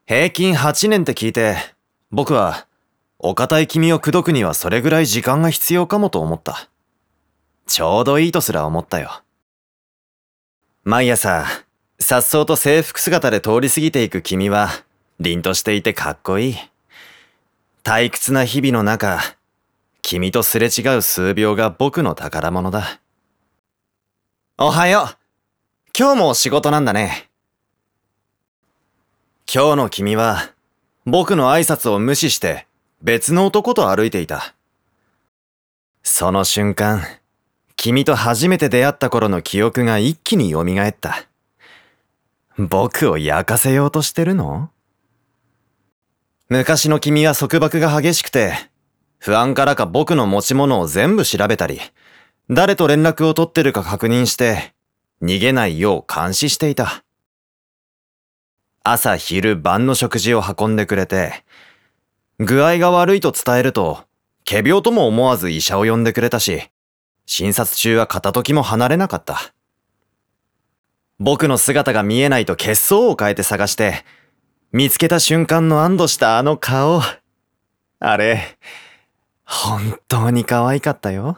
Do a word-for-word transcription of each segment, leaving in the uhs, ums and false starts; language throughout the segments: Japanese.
平均はちねんって聞いて、僕は、お堅い君を口説くにはそれぐらい時間が必要かもと思った。ちょうどいいとすら思ったよ。毎朝、颯爽と制服姿で通り過ぎていく君は、凛としていてかっこいい。退屈な日々の中、君とすれ違う数秒が僕の宝物だ。おはよう。今日も仕事なんだね。今日の君は、僕の挨拶を無視して別の男と歩いていた。その瞬間、君と初めて出会った頃の記憶が一気に蘇った。僕を焼かせようとしてるの？昔の君は束縛が激しくて、不安からか僕の持ち物を全部調べたり、誰と連絡を取ってるか確認して、逃げないよう監視していた。朝昼晩の食事を運んでくれて、具合が悪いと伝えると、仮病とも思わず医者を呼んでくれたし、診察中は片時も離れなかった。僕の姿が見えないと血相を変えて探して、見つけた瞬間の安堵したあの顔。あれ、本当に可愛かったよ。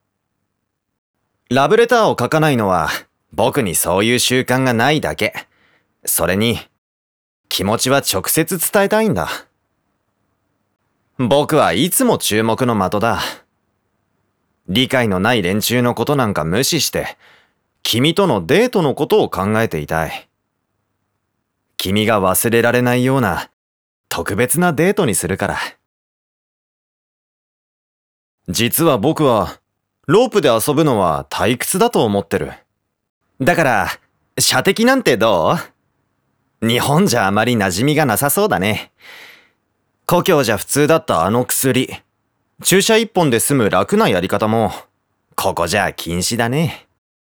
ラブレターを書かないのは、僕にそういう習慣がないだけ。それに、気持ちは直接伝えたいんだ。僕はいつも注目の的だ。理解のない連中のことなんか無視して、君とのデートのことを考えていたい。君が忘れられないような特別なデートにするから。実は僕は、ロープで遊ぶのは退屈だと思ってる。だから、射的なんてどう？日本じゃあまり馴染みがなさそうだね。故郷じゃ普通だったあの薬。注射一本で済む楽なやり方も、ここじゃ禁止だね。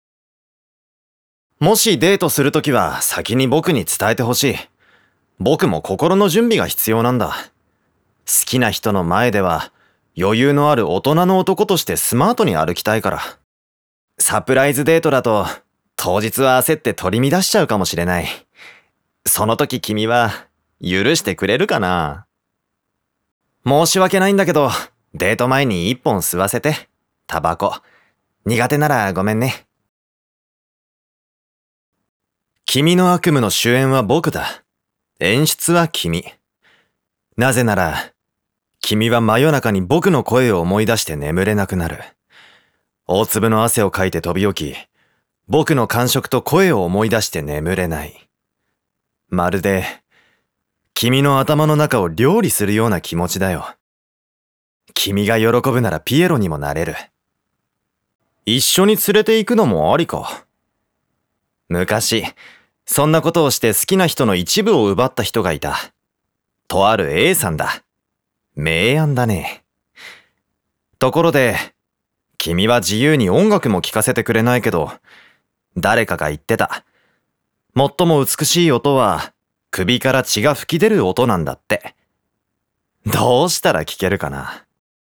もしデートするときは先に僕に伝えてほしい。僕も心の準備が必要なんだ。好きな人の前では余裕のある大人の男としてスマートに歩きたいから。サプライズデートだと当日は焦って取り乱しちゃうかもしれない。その時君は許してくれるかな？申し訳ないんだけど、デート前に一本吸わせて。タバコ。苦手ならごめんね。君の悪夢の主演は僕だ。演出は君。なぜなら、君は真夜中に僕の声を思い出して眠れなくなる。大粒の汗をかいて飛び起き、僕の感触と声を思い出して眠れない。まるで、君の頭の中を料理するような気持ちだよ。君が喜ぶならピエロにもなれる。一緒に連れて行くのもありか。昔、そんなことをして好きな人の一部を奪った人がいた。とある A さんだ。明暗だね。ところで、君は自由に音楽も聴かせてくれないけど、誰かが言ってた。最も美しい音は、首から血が吹き出る音なんだって。どうしたら聞けるかな。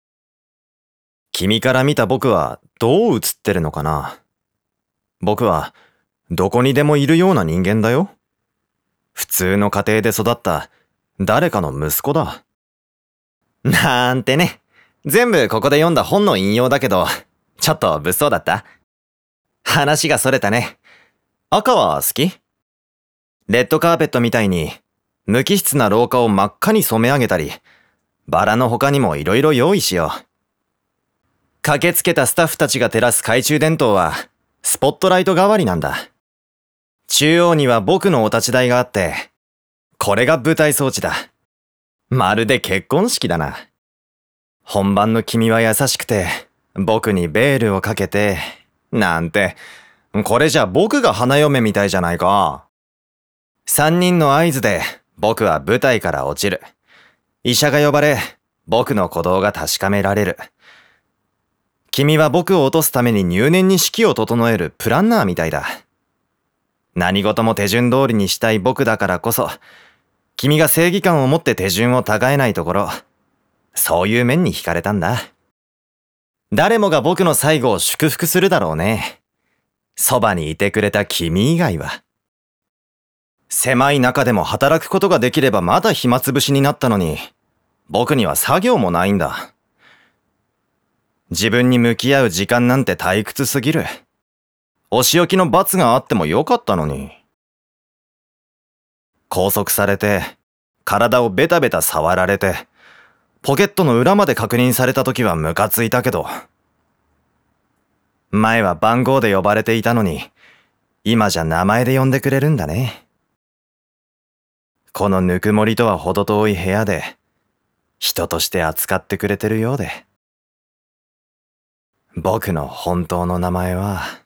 君から見た僕はどう映ってるのかな。僕はどこにでもいるような人間だよ。普通の家庭で育った誰かの息子だ。なんてね。全部ここで読んだ本の引用だけど、ちょっと物騒だった？話がそれたね。赤は好き？レッドカーペットみたいに無機質な廊下を真っ赤に染め上げたり、バラの他にもいろいろ用意しよう。駆けつけたスタッフたちが照らす懐中電灯はスポットライト代わりなんだ。中央には僕のお立ち台があって、これが舞台装置だ。まるで結婚式だな。本番の君は優しくて、僕にベールをかけて、なんて、これじゃ僕が花嫁みたいじゃないか。三人の合図で僕は舞台から落ちる。医者が呼ばれ、僕の鼓動が確かめられる。君は僕を落とすために入念に式を整えるプランナーみたいだ。何事も手順通りにしたい僕だからこそ、君が正義感を持って手順を違えないところ、そういう面に惹かれたんだ。誰もが僕の最後を祝福するだろうね。そばにいてくれた君以外は。 狭い中でも働くことができればまだ暇つぶしになったのに、僕には作業もないんだ。自分に向き合う時間なんて退屈すぎる。お仕置きの罰があってもよかったのに。拘束されて、体をベタベタ触られて、ポケットの裏まで確認された時はムカついたけど、前は番号で呼ばれていたのに、今じゃ名前で呼んでくれるんだね。このぬくもりとは程遠い部屋で、人として扱ってくれてるようで。僕の本当の名前は、